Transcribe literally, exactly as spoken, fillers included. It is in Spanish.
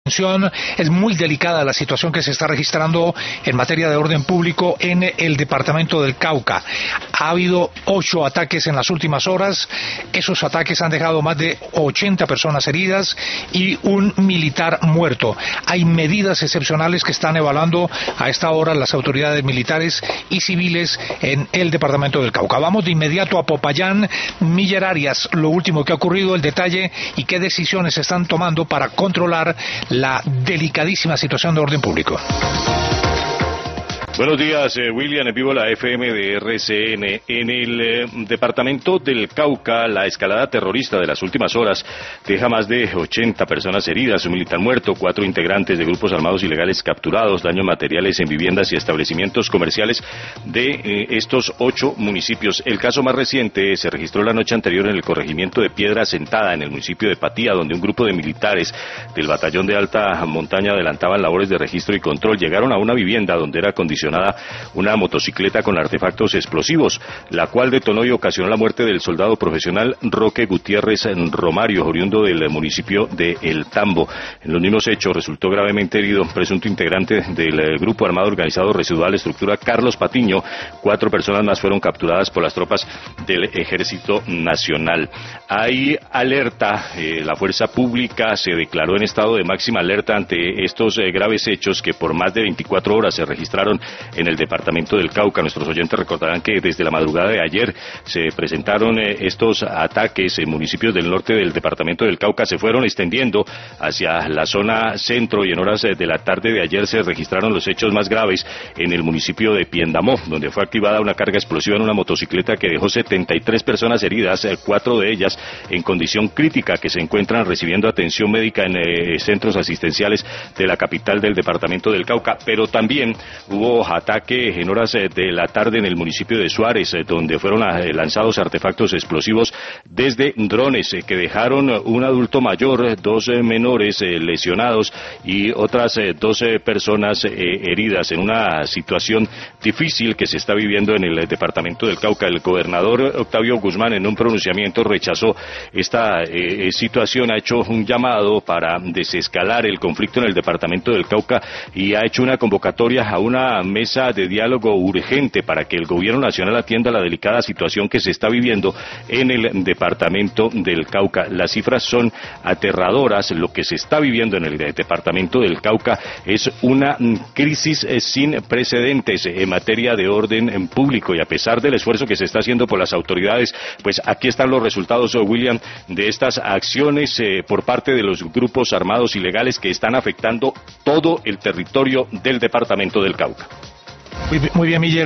Es muy delicada la situación que se está registrando en materia de orden público en el departamento del Cauca. Ha habido ocho ataques en las últimas horas. Esos ataques han dejado más de ochenta personas heridas y un militar muerto. Hay medidas excepcionales que están evaluando a esta hora las autoridades militares y civiles en el departamento del Cauca. Vamos de inmediato a Popayán. Miller Arias, lo último que ha ocurrido, el detalle y qué decisiones se están tomando para controlar la delicadísima situación de orden público. Buenos días, eh, William, en vivo la F M de R C N. En el eh, departamento del Cauca, la escalada terrorista de las últimas horas deja más de ochenta personas heridas, un militar muerto, cuatro integrantes de grupos armados ilegales capturados, daños materiales en viviendas y establecimientos comerciales de eh, estos ocho municipios. El caso más reciente se registró la noche anterior en el corregimiento de Piedra Sentada, en el municipio de Patía, donde un grupo de militares del batallón de alta montaña adelantaban labores de registro y control. Llegaron a una vivienda donde era condicionada una motocicleta con artefactos explosivos, la cual detonó y ocasionó la muerte del soldado profesional Roque Gutiérrez Romario, oriundo del municipio de El Tambo. En los mismos hechos resultó gravemente herido presunto integrante del grupo armado organizado residual estructura Carlos Patiño. Cuatro personas más fueron capturadas por las tropas del Ejército Nacional. Hay alerta, eh, la fuerza pública se declaró en estado de máxima alerta ante estos eh, graves hechos que por más de veinticuatro horas se registraron en el departamento del Cauca. Nuestros oyentes recordarán que desde la madrugada de ayer se presentaron eh, estos ataques en municipios del norte del departamento del Cauca, se fueron extendiendo hacia la zona centro y en horas eh, de la tarde de ayer se registraron los hechos más graves en el municipio de Piendamó, donde fue activada una carga explosiva en una motocicleta que dejó setenta y tres personas heridas, eh, cuatro de ellas en condición crítica, que se encuentran recibiendo atención médica en eh, centros asistenciales de la capital del departamento del Cauca. Pero también hubo ataque en horas de la tarde en el municipio de Suárez, donde fueron lanzados artefactos explosivos desde drones que dejaron un adulto mayor, dos menores lesionados y otras doce personas heridas en una situación difícil que se está viviendo en el departamento del Cauca. El gobernador Octavio Guzmán, en un pronunciamiento, rechazó esta eh, situación, ha hecho un llamado para desescalar el conflicto en el departamento del Cauca y ha hecho una convocatoria a una mesa de diálogo urgente para que el gobierno nacional atienda la delicada situación que se está viviendo en el departamento del Cauca. Las cifras son aterradoras. Lo que se está viviendo en el departamento del Cauca es una crisis sin precedentes en materia de orden público, y a pesar del esfuerzo que se está haciendo por las autoridades, pues aquí están los resultados, William, de estas acciones eh, por parte de los grupos armados ilegales que están afectando todo el territorio del departamento del Cauca. Muy, muy bien, Miller.